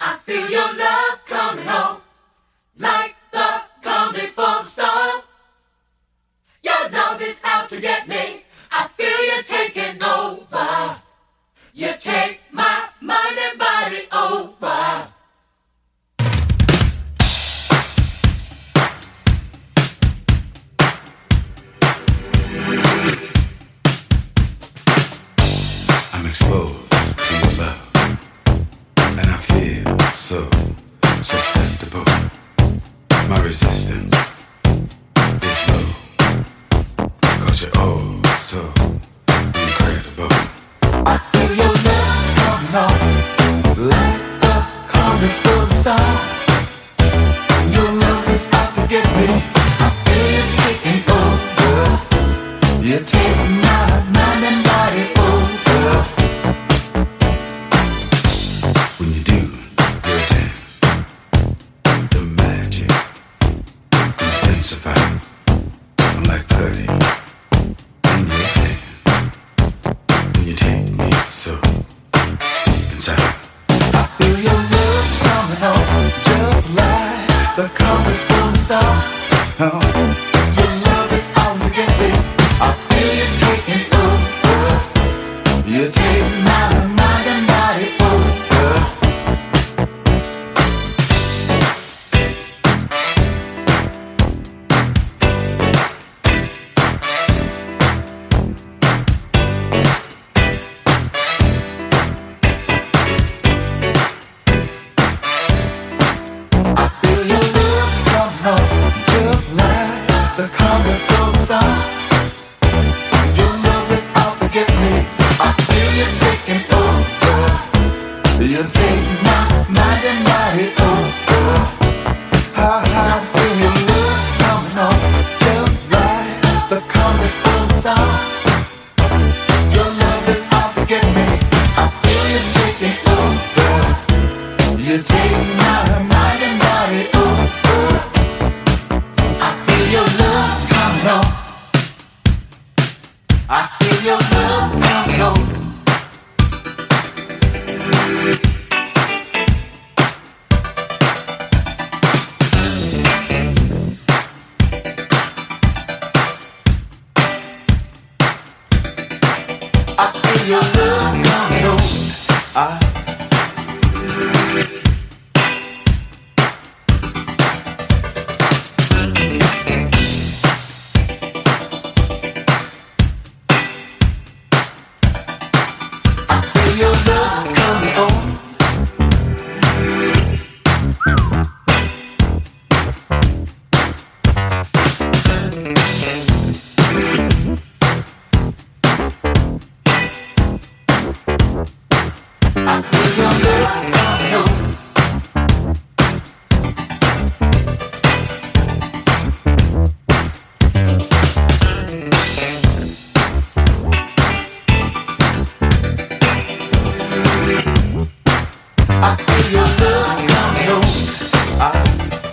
I feel your love coming on, like the coming from storm. Your love is out to get me. I feel you taking over. You take my mind and body over. I'm exposed to your love, and I feel so susceptible. My resistance is low, 'cause you're oh so incredible. I feel your love coming on, like the coming from the star. Your love is out to get me. I feel you taking over. You take my mind and body over. When you do your dance, the magic intensifies. I'm like putty in your hand. When you take me so deep inside, I feel your love coming on, just like the coming from the star. Your love is out to get me. I feel you taking over. You take my mind and body over. I feel your love coming on, just like the coming from the star. Your love is out to get me. I feel you taking over. You take my mind and body over. I feel your love coming on, just like the coming from the star. Your love is out to get me. I feel you taking over. You take my mind and body over. I feel your love coming on. I feel your love coming on. I feel your love coming on. I feel your love coming on. I feel your love coming on. I feel your love coming on.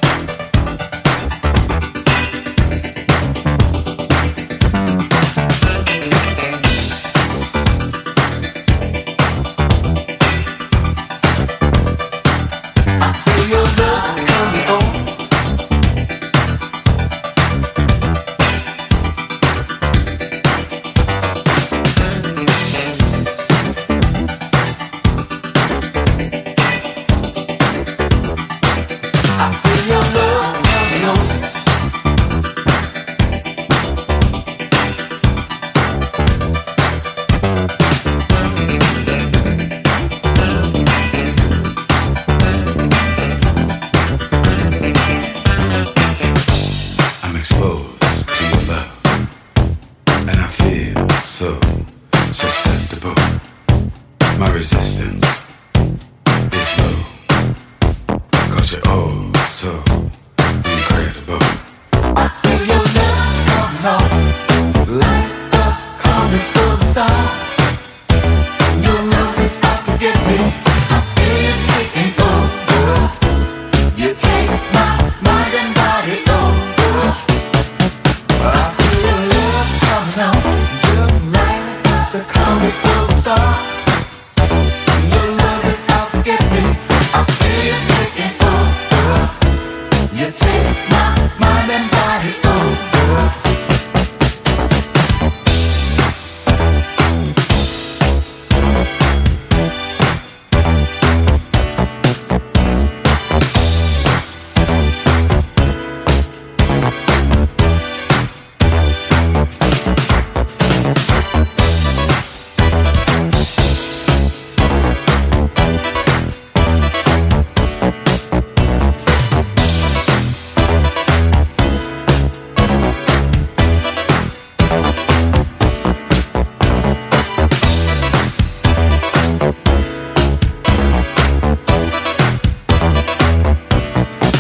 I feel your love coming on.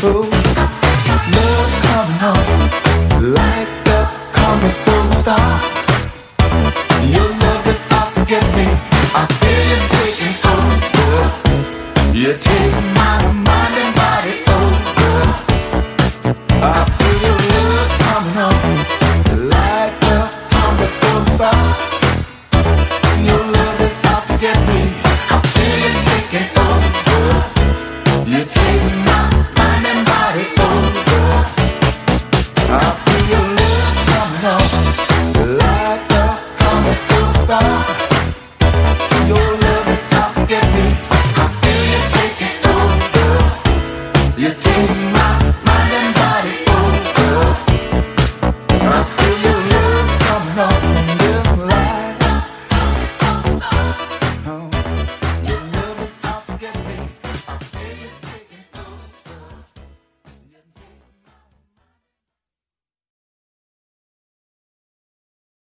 slow. Love coming on like a comet full of stars. Your love is out to get me. I feel you taking over. You take my